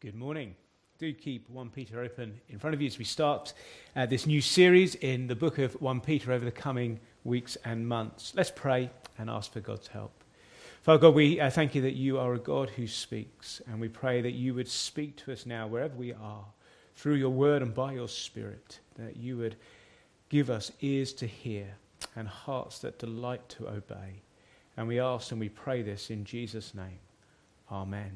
Good morning. Do keep 1 Peter open in front of you as we start this new series in the book of 1 Peter over the coming weeks and months. Let's pray and ask for God's help. Father God, we thank you that you are a God who speaks, and we pray that you would speak to us now wherever we are, through your word and by your Spirit, that you would give us ears to hear and hearts that delight to obey. And we ask and we pray this in Jesus' name. Amen.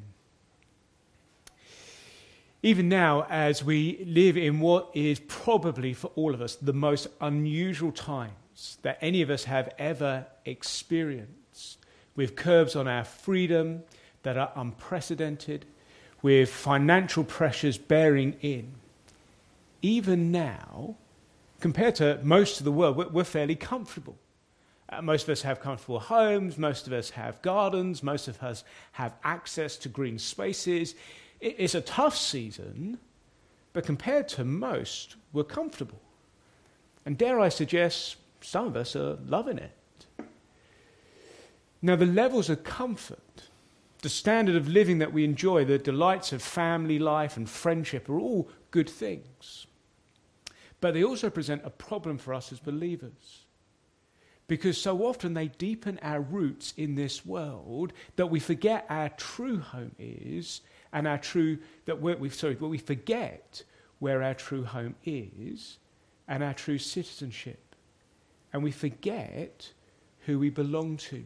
Even now, as we live in what is probably for all of us the most unusual times that any of us have ever experienced, with curbs on our freedom that are unprecedented, with financial pressures bearing in, even now, compared to most of the world, we're fairly comfortable. Most of us have comfortable homes, most of us have gardens, most of us have access to green spaces. It's a tough season, but compared to most, we're comfortable. And dare I suggest, some of us are loving it. Now, the levels of comfort, the standard of living that we enjoy, the delights of family life and friendship are all good things. But they also present a problem for us as believers. Because so often they deepen our roots in this world that we forget our true home is, and we forget where our true home is and our true citizenship. And we forget who we belong to.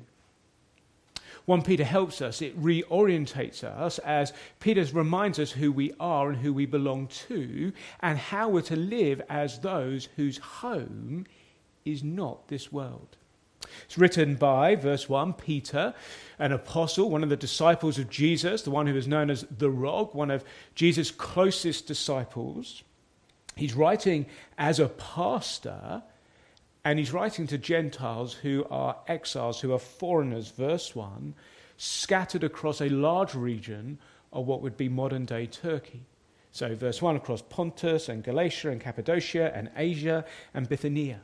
1 Peter helps us, it reorientates us as Peter reminds us who we are and who we belong to and how we're to live as those whose home is not this world. It's written by, verse 1, Peter, an apostle, one of the disciples of Jesus, the one who is known as the Rock, one of Jesus' closest disciples. He's writing as a pastor, and he's writing to Gentiles who are exiles, who are foreigners, verse 1, scattered across a large region of what would be modern-day Turkey. So verse 1, across Pontus and Galatia and Cappadocia and Asia and Bithynia.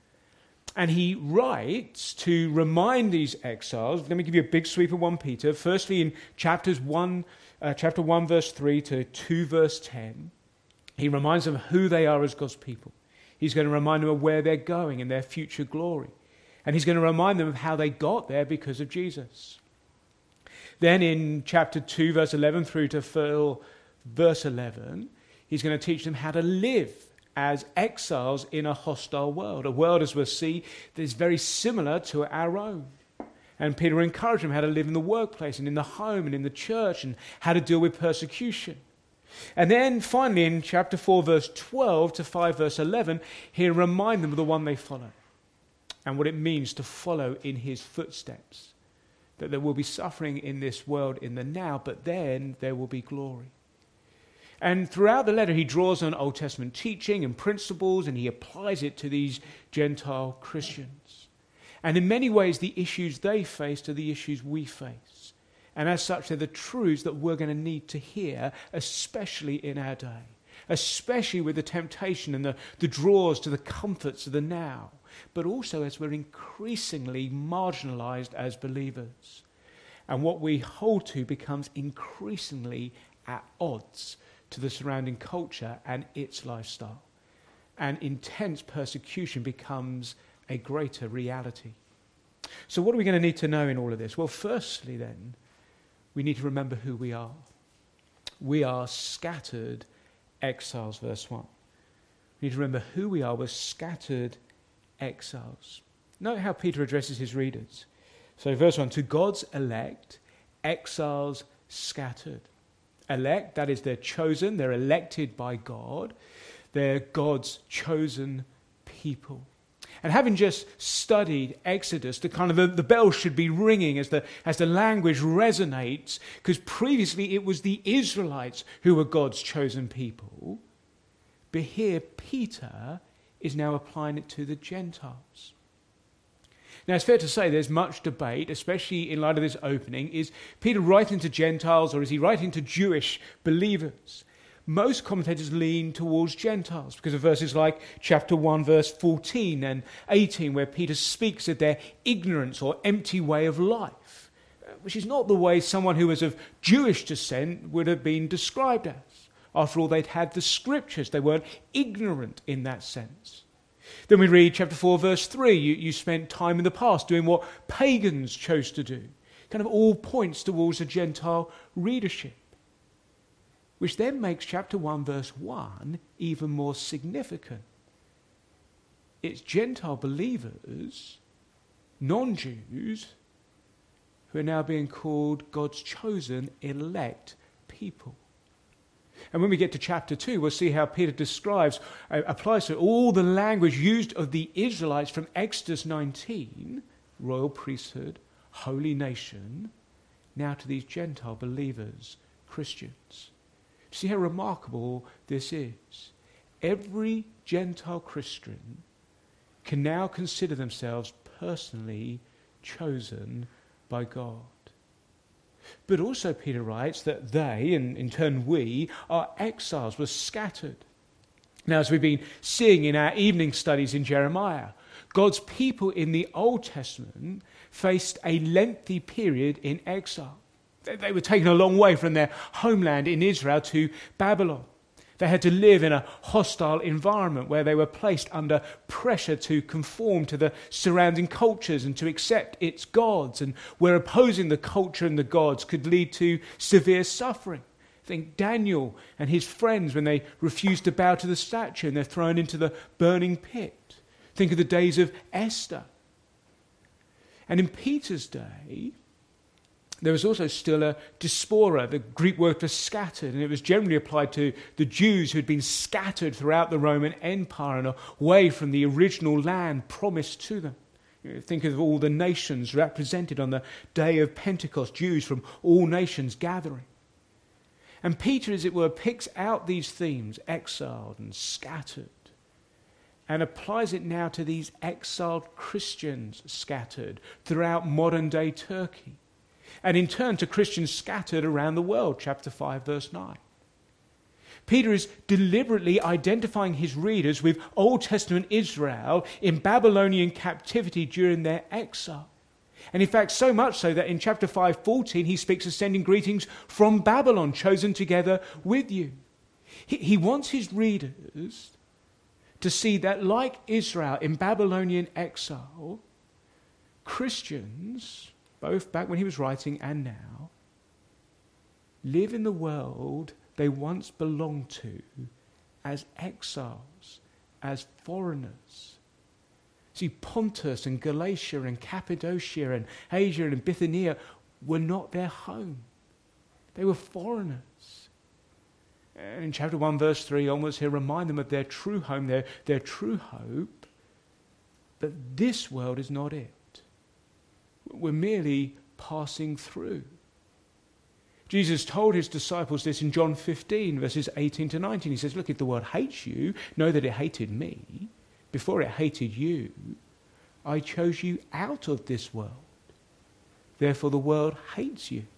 And he writes to remind these exiles. Let me give you a big sweep of 1 Peter. Firstly, in chapter 1, verse 3 to 2, verse 10, he reminds them who they are as God's people. He's going to remind them of where they're going and their future glory. And he's going to remind them of how they got there because of Jesus. Then in chapter 2, verse 11 through to verse 11, he's going to teach them how to live as exiles in a hostile world, a world, as we'll see, that is very similar to our own. And Peter encouraged them how to live in the workplace and in the home and in the church and how to deal with persecution. And then finally in chapter 4, verse 12 to 5, verse 11, he'll remind them of the one they follow and what it means to follow in his footsteps. That there will be suffering in this world in the now, but then there will be glory. And throughout the letter, he draws on Old Testament teaching and principles, and he applies it to these Gentile Christians. And in many ways, the issues they faced are the issues we face. And as such, they're the truths that we're going to need to hear, especially in our day, especially with the temptation and the draws to the comforts of the now, but also as we're increasingly marginalized as believers. And what we hold to becomes increasingly at odds to the surrounding culture and its lifestyle. And intense persecution becomes a greater reality. So what are we going to need to know in all of this? Well, firstly then, we need to remember who we are. We are scattered exiles, verse 1. We need to remember who we are. We're scattered exiles. Note how Peter addresses his readers. So verse 1, to God's elect, exiles scattered. Elect, that is, they're chosen, they're elected by God, they're God's chosen people. And having just studied Exodus, the bell should be ringing as the language resonates, because previously it was the Israelites who were God's chosen people. But here Peter is now applying it to the Gentiles. Now, it's fair to say there's much debate, especially in light of this opening. Is Peter writing to Gentiles or is he writing to Jewish believers? Most commentators lean towards Gentiles because of verses like chapter 1, verse 14 and 18, where Peter speaks of their ignorance or empty way of life. which is not the way someone who was of Jewish descent would have been described as. After all, they'd had the scriptures. They weren't ignorant in that sense. Then we read chapter 4, verse 3. You spent time in the past doing what pagans chose to do. Kind of all points towards a Gentile readership. Which then makes chapter 1, verse 1 even more significant. It's Gentile believers, non-Jews, who are now being called God's chosen elect people. And when we get to chapter 2, we'll see how Peter applies to all the language used of the Israelites from Exodus 19, royal priesthood, holy nation, now to these Gentile believers, Christians. See how remarkable this is. Every Gentile Christian can now consider themselves personally chosen by God. But also Peter writes that they, and in turn we, are exiles, were scattered. Now, as we've been seeing in our evening studies in Jeremiah, God's people in the Old Testament faced a lengthy period in exile. They were taken a long way from their homeland in Israel to Babylon. They had to live in a hostile environment where they were placed under pressure to conform to the surrounding cultures and to accept its gods, and where opposing the culture and the gods could lead to severe suffering. Think Daniel and his friends when they refused to bow to the statue and they're thrown into the burning pit. Think of the days of Esther. And in Peter's day, there was also still a diaspora. The Greek word for scattered, and it was generally applied to the Jews who had been scattered throughout the Roman Empire and away from the original land promised to them. Think of all the nations represented on the day of Pentecost, Jews from all nations gathering. And Peter, as it were, picks out these themes, exiled and scattered, and applies it now to these exiled Christians scattered throughout modern-day Turkey. And in turn to Christians scattered around the world, chapter 5, verse 9. Peter is deliberately identifying his readers with Old Testament Israel in Babylonian captivity during their exile. And in fact, so much so that in chapter 5:14 he speaks of sending greetings from Babylon, chosen together with you. He wants his readers to see that, like Israel in Babylonian exile, Christians, both back when he was writing and now, live in the world they once belonged to as exiles, as foreigners. See, Pontus and Galatia and Cappadocia and Asia and Bithynia were not their home. They were foreigners. And in chapter 1, verse 3 onwards, he'll remind them of their true home, their true hope. But this world is not it. We're merely passing through. Jesus told his disciples this in John 15, verses 18 to 19. He says, look, if the world hates you, know that it hated me. Before it hated you, I chose you out of this world. Therefore the world hates you.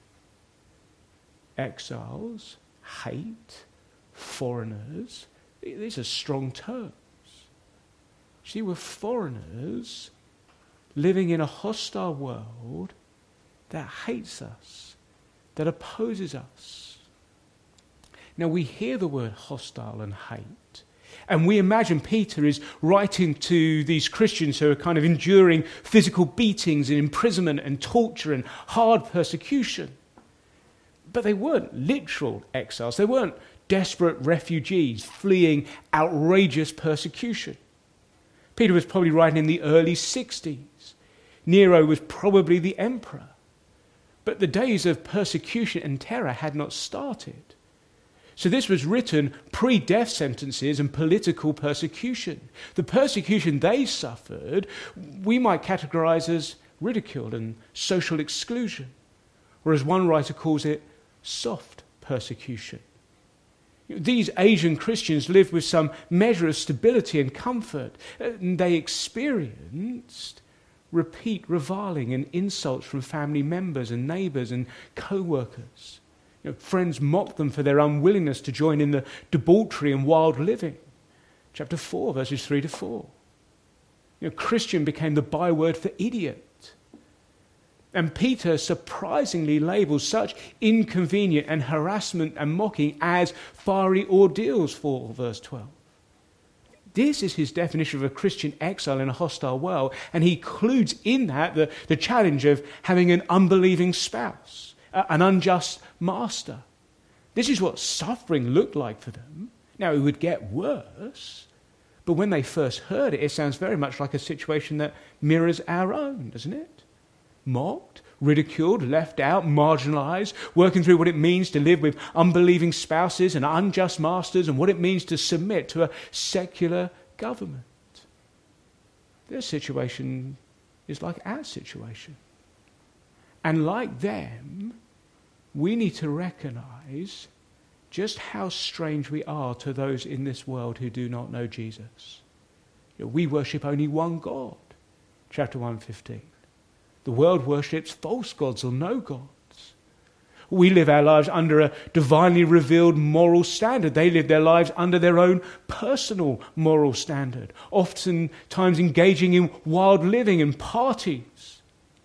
Exiles, hate, foreigners, these are strong terms. See, we're foreigners living in a hostile world that hates us, that opposes us. Now we hear the word hostile and hate, and we imagine Peter is writing to these Christians who are kind of enduring physical beatings and imprisonment and torture and hard persecution. But they weren't literal exiles. They weren't desperate refugees fleeing outrageous persecution. Peter was probably writing in the early 60s. Nero was probably the emperor. But the days of persecution and terror had not started. So this was written pre-death sentences and political persecution. The persecution they suffered, we might categorize as ridicule and social exclusion. Or as one writer calls it, soft persecution. These Asian Christians lived with some measure of stability and comfort. They experienced repeat reviling and insults from family members and neighbours and co-workers. Friends mocked them for their unwillingness to join in the debauchery and wild living. Chapter 4, verses 3 to 4. Christian became the byword for idiot. And Peter surprisingly labels such inconvenient and harassment and mocking as fiery ordeals for verse 12. This is his definition of a Christian exile in a hostile world, and he includes in that the challenge of having an unbelieving spouse, an unjust master. This is what suffering looked like for them. Now, it would get worse, but when they first heard it, it sounds very much like a situation that mirrors our own, doesn't it? Mocked, ridiculed, left out, marginalized, working through what it means to live with unbelieving spouses and unjust masters and what it means to submit to a secular government. Their situation is like our situation. And like them, we need to recognize just how strange we are to those in this world who do not know Jesus. We worship only one God, chapter 1:15. The world worships false gods or no gods. We live our lives under a divinely revealed moral standard. They live their lives under their own personal moral standard, oftentimes engaging in wild living and parties.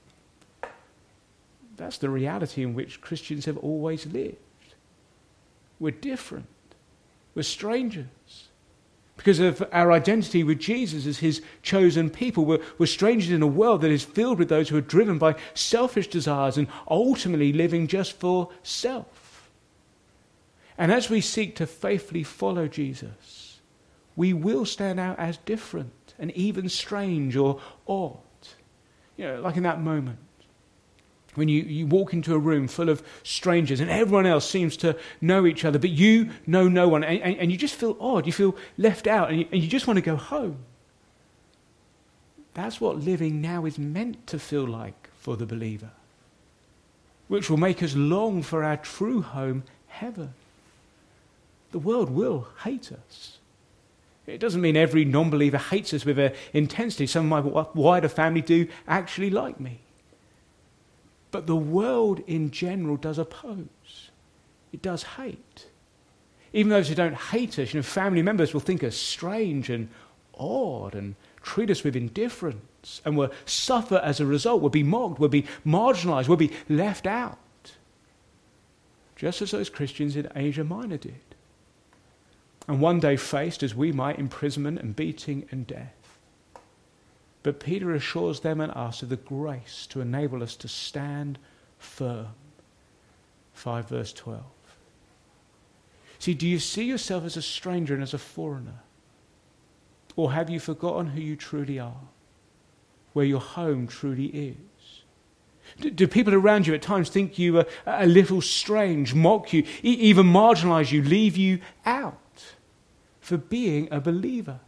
That's the reality in which Christians have always lived. We're different. We're strangers. Because of our identity with Jesus as his chosen people, we're strangers in a world that is filled with those who are driven by selfish desires and ultimately living just for self. And as we seek to faithfully follow Jesus, we will stand out as different and even strange or odd. Like in that moment when you walk into a room full of strangers and everyone else seems to know each other, but you know no one, and you just feel odd, you feel left out, and you just want to go home. That's what living now is meant to feel like for the believer, which will make us long for our true home, heaven. The world will hate us. It doesn't mean every non-believer hates us with an intensity. Some of my wider family do actually like me. But the world in general does oppose. It does hate. Even those who don't hate us, family members will think us strange and odd and treat us with indifference and will suffer as a result, will be mocked, will be marginalized, will be left out. Just as those Christians in Asia Minor did. And one day faced, as we might, imprisonment and beating and death. But Peter assures them and us of the grace to enable us to stand firm. 5 verse 12. See, do you see yourself as a stranger and as a foreigner? Or have you forgotten who you truly are? Where your home truly is? Do people around you at times think you are a little strange, mock you, even marginalize you, leave you out for being a believer?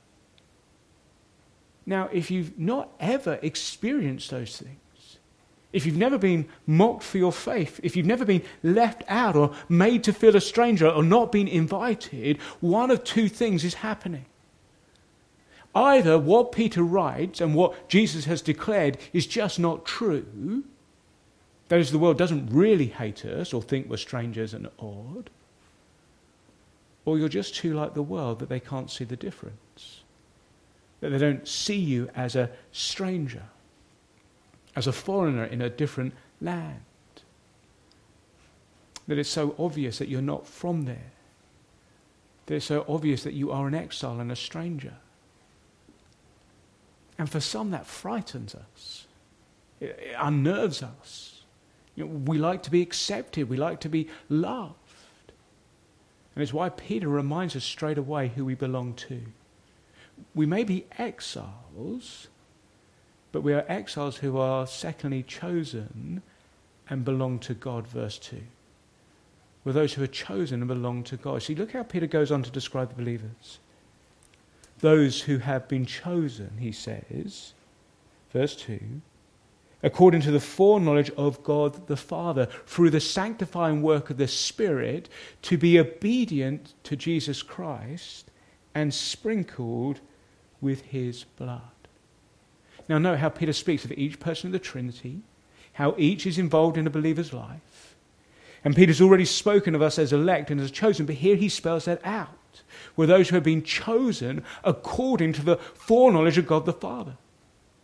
Now, if you've not ever experienced those things, if you've never been mocked for your faith, if you've never been left out or made to feel a stranger or not been invited, one of two things is happening. Either what Peter writes and what Jesus has declared is just not true, that is, the world doesn't really hate us or think we're strangers and odd, or you're just too like the world that they can't see the difference. That they don't see you as a stranger, as a foreigner in a different land. That it's so obvious that you're not from there. That it's so obvious that you are an exile and a stranger. And for some that frightens us. It unnerves us. We like to be accepted. We like to be loved. And it's why Peter reminds us straight away who we belong to. We may be exiles, but we are exiles who are secondly chosen and belong to God, verse 2. We're those who are chosen and belong to God. See, look how Peter goes on to describe the believers. Those who have been chosen, he says, verse 2, according to the foreknowledge of God the Father, through the sanctifying work of the Spirit, to be obedient to Jesus Christ and sprinkled with his blood. Now note how Peter speaks of each person of the Trinity, how each is involved in a believer's life. And Peter's already spoken of us as elect and as chosen, but here he spells that out. We're those who have been chosen according to the foreknowledge of God the Father.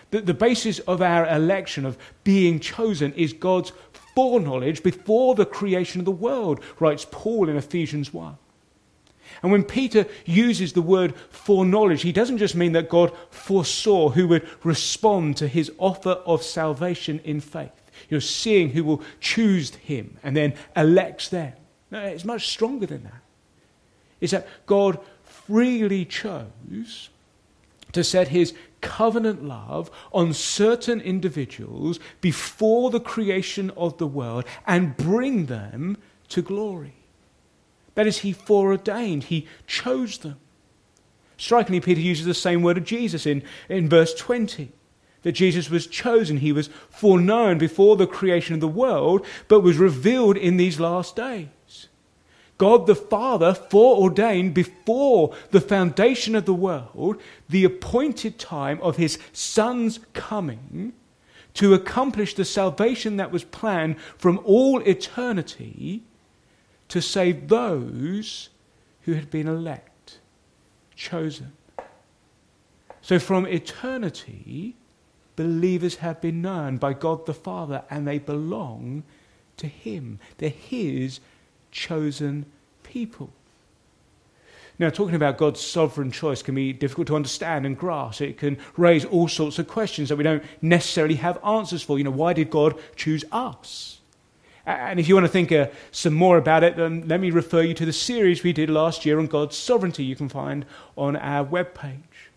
The basis of our election, of being chosen, is God's foreknowledge before the creation of the world, writes Paul in Ephesians 1. And when Peter uses the word foreknowledge, he doesn't just mean that God foresaw who would respond to his offer of salvation in faith. You're seeing who will choose him and then elects them. No, it's much stronger than that. It's that God freely chose to set his covenant love on certain individuals before the creation of the world and bring them to glory. That is, he foreordained, he chose them. Strikingly, Peter uses the same word of Jesus in verse 20, that Jesus was chosen, he was foreknown before the creation of the world, but was revealed in these last days. God the Father foreordained before the foundation of the world the appointed time of his Son's coming to accomplish the salvation that was planned from all eternity to save those who had been elect, chosen. So from eternity, believers have been known by God the Father and they belong to him. They're his chosen people. Now, talking about God's sovereign choice can be difficult to understand and grasp. It can raise all sorts of questions that we don't necessarily have answers for. Why did God choose us? And if you want to think some more about it, then let me refer you to the series we did last year on God's sovereignty you can find on our webpage.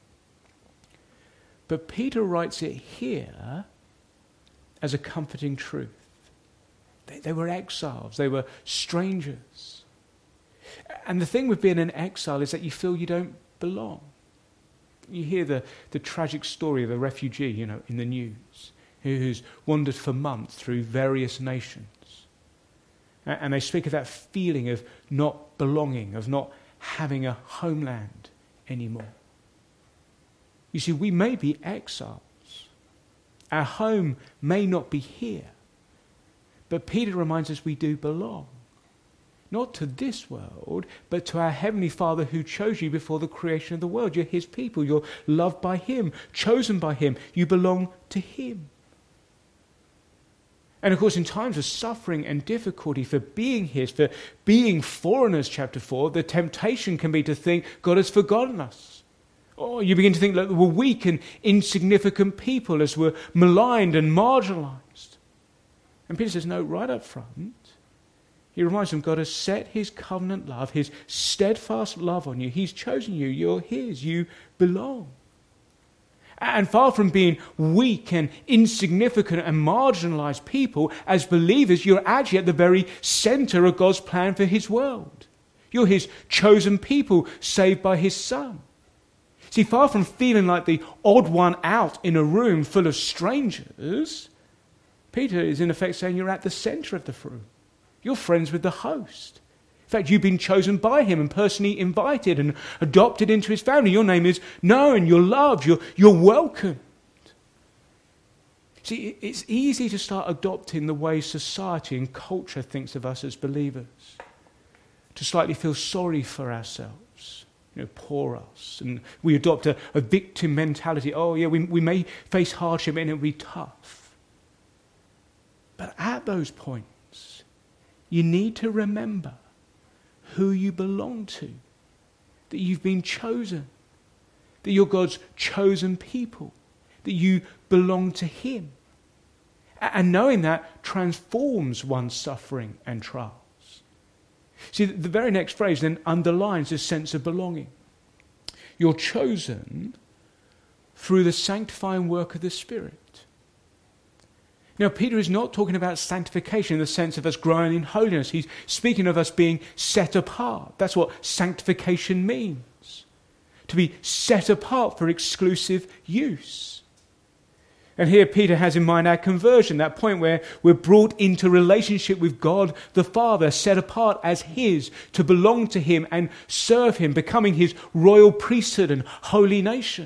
But Peter writes it here as a comforting truth. They were exiles. They were strangers. And the thing with being an exile is that you feel you don't belong. You hear the tragic story of a refugee, in the news, who's wandered for months through various nations. And they speak of that feeling of not belonging, of not having a homeland anymore. You see, we may be exiles. Our home may not be here. But Peter reminds us we do belong. Not to this world, but to our Heavenly Father who chose you before the creation of the world. You're his people. You're loved by him, chosen by him. You belong to him. And of course, in times of suffering and difficulty for being his, for being foreigners, chapter 4, the temptation can be to think God has forgotten us. Or you begin to think that we're weak and insignificant people as we're maligned and marginalized. And Peter says, no, right up front, he reminds them God has set his covenant love, his steadfast love on you. He's chosen you. You're his. You belong. And far from being weak and insignificant and marginalized people, as believers, you're actually at the very center of God's plan for his world. You're his chosen people, saved by his Son. See, far from feeling like the odd one out in a room full of strangers, Peter is in effect saying you're at the center of the room. You're friends with the host. In fact, you've been chosen by him and personally invited and adopted into his family. Your name is known, you're loved, you're welcomed. See, it's easy to start adopting the way society and culture thinks of us as believers. To slightly feel sorry for ourselves, poor us. And we adopt a victim mentality. Oh yeah, we may face hardship and it'll be tough. But at those points, you need to remember who you belong to, that you've been chosen, that you're God's chosen people, that you belong to him. And knowing that transforms one's suffering and trials. See, the very next phrase then underlines this sense of belonging. You're chosen through the sanctifying work of the Spirit. Now, Peter is not talking about sanctification in the sense of us growing in holiness. He's speaking of us being set apart. That's what sanctification means. To be set apart for exclusive use. And here Peter has in mind our conversion, that point where we're brought into relationship with God the Father, set apart as his, to belong to him and serve him, becoming his royal priesthood and holy nation.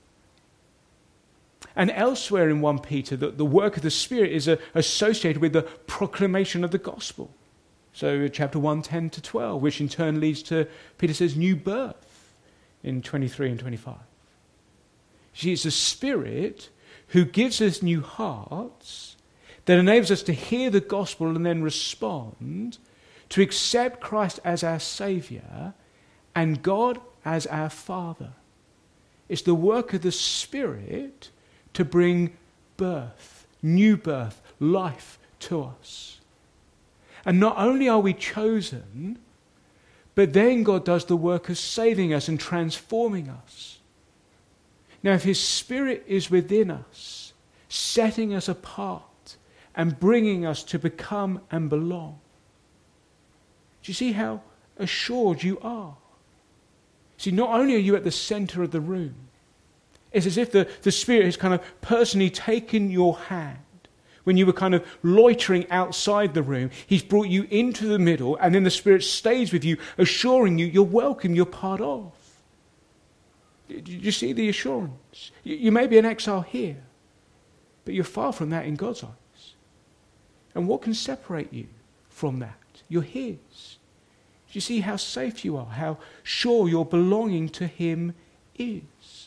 And elsewhere in 1 Peter, the work of the Spirit is associated with the proclamation of the gospel. So chapter 1, 10 to 12, which in turn leads to, Peter says, new birth in 23 and 25. See, it's the Spirit who gives us new hearts that enables us to hear the gospel and then respond, to accept Christ as our Saviour and God as our Father. It's the work of the Spirit to bring birth, new birth, life to us. And not only are we chosen, but then God does the work of saving us and transforming us. Now, if His Spirit is within us, setting us apart and bringing us to become and belong, do you see how assured you are? See, not only are you at the centre of the room, it's as if the Spirit has kind of personally taken your hand. When you were kind of loitering outside the room, He's brought you into the middle, and then the Spirit stays with you, assuring you you're welcome, you're part of. Do you see the assurance? You may be an exile here, but you're far from that in God's eyes. And what can separate you from that? You're His. Do you see how safe you are, how sure your belonging to Him is?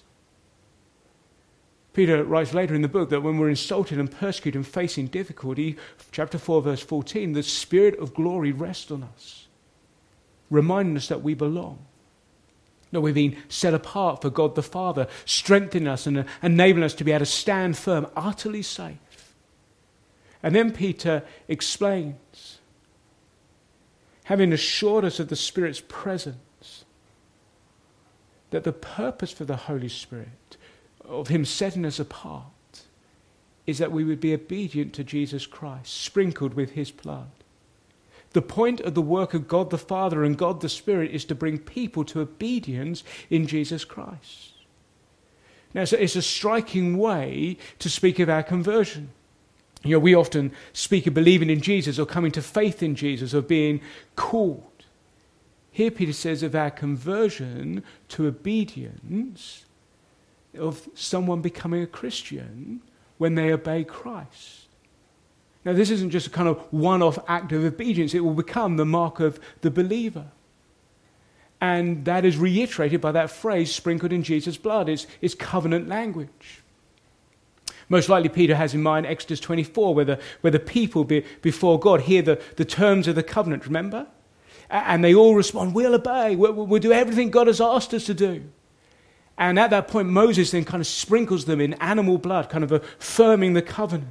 Peter writes later in the book that when we're insulted and persecuted and facing difficulty, chapter 4, verse 14, the Spirit of glory rests on us, reminding us that we belong. That we've been set apart for God the Father, strengthening us and enabling us to be able to stand firm, utterly safe. And then Peter explains, having assured us of the Spirit's presence, that the purpose for the Holy Spirit, of Him setting us apart, is that we would be obedient to Jesus Christ, sprinkled with His blood. The point of the work of God the Father and God the Spirit is to bring people to obedience in Jesus Christ. Now, it's a striking way to speak of our conversion. You know, we often speak of believing in Jesus or coming to faith in Jesus or being called. Here Peter says of our conversion to obedience, of someone becoming a Christian when they obey Christ. Now, this isn't just a kind of one-off act of obedience. It will become the mark of the believer. And that is reiterated by that phrase, sprinkled in Jesus' blood. It's covenant language. Most likely Peter has in mind Exodus 24, where the people before God hear the terms of the covenant, remember? And they all respond, we'll obey, we'll do everything God has asked us to do. And at that point, Moses then kind of sprinkles them in animal blood, kind of affirming the covenant.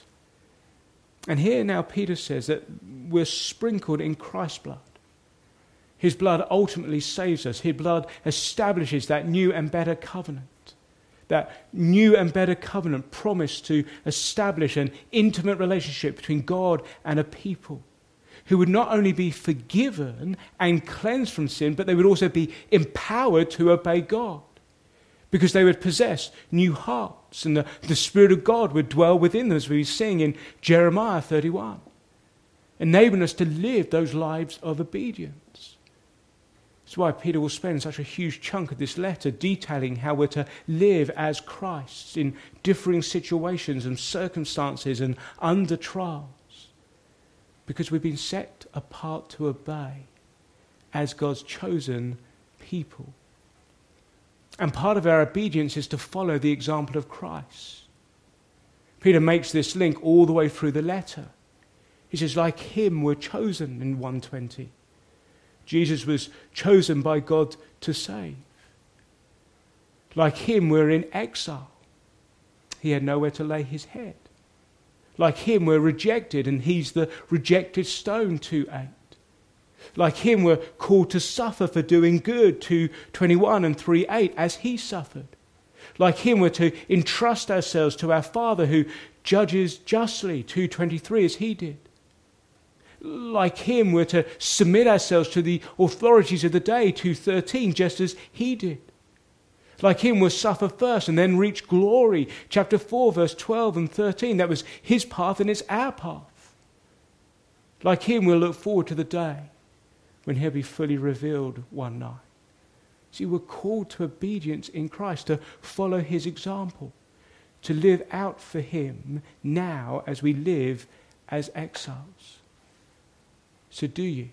And here now Peter says that we're sprinkled in Christ's blood. His blood ultimately saves us. His blood establishes that new and better covenant. That new and better covenant promised to establish an intimate relationship between God and a people who would not only be forgiven and cleansed from sin, but they would also be empowered to obey God, because they would possess new hearts, and the Spirit of God would dwell within them, as we sing in Jeremiah 31, enabling us to live those lives of obedience. That's why Peter will spend such a huge chunk of this letter detailing how we're to live as Christ in differing situations and circumstances and under trials, because we've been set apart to obey as God's chosen people. And part of our obedience is to follow the example of Christ. Peter makes this link all the way through the letter. He says, like Him we're chosen in 1:20. Jesus was chosen by God to save. Like Him we're in exile. He had nowhere to lay His head. Like Him we're rejected, and He's the rejected stone, 2:8. Like Him, we're called to suffer for doing good, 2:21 and 3:8, as He suffered. Like Him, we're to entrust ourselves to our Father who judges justly, 2:23, as He did. Like Him, we're to submit ourselves to the authorities of the day, 2:13, just as He did. Like Him, we'll suffer first and then reach glory, chapter 4, verse 12 and 13. That was His path and it's our path. Like Him, we'll look forward to the day when He'll be fully revealed one night. See, we're called to obedience in Christ, to follow His example, to live out for Him now as we live as exiles. So do you?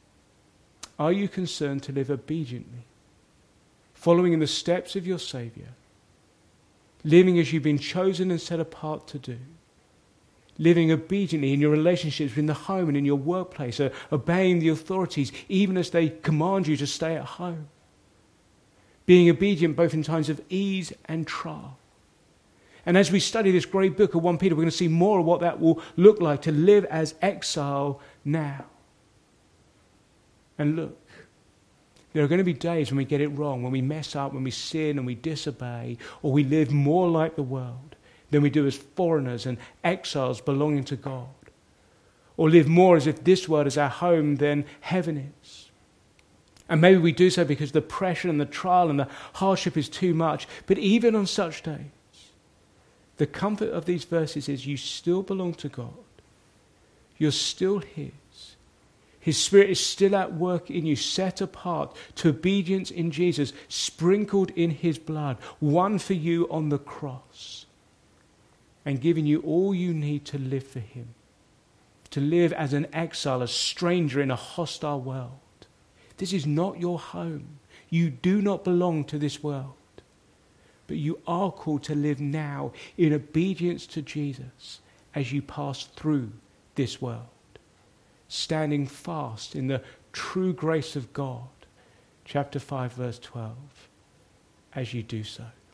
Are you concerned to live obediently, following in the steps of your Saviour, living as you've been chosen and set apart to do, living obediently in your relationships in the home and in your workplace, obeying the authorities even as they command you to stay at home, being obedient both in times of ease and trial. And as we study this great book of 1 Peter, we're going to see more of what that will look like to live as exile now. And look, there are going to be days when we get it wrong, when we mess up, when we sin and we disobey, or we live more like the world than we do as foreigners and exiles belonging to God, or live more as if this world is our home than heaven is. And maybe we do so because the pressure and the trial and the hardship is too much. But even on such days, the comfort of these verses is you still belong to God. You're still His. His Spirit is still at work in you, set apart to obedience in Jesus, sprinkled in His blood, won for you on the cross, and giving you all you need to live for Him, to live as an exile, a stranger in a hostile world. This is not your home. You do not belong to this world. But you are called to live now in obedience to Jesus as you pass through this world, standing fast in the true grace of God. Chapter 5, verse 12, as you do so.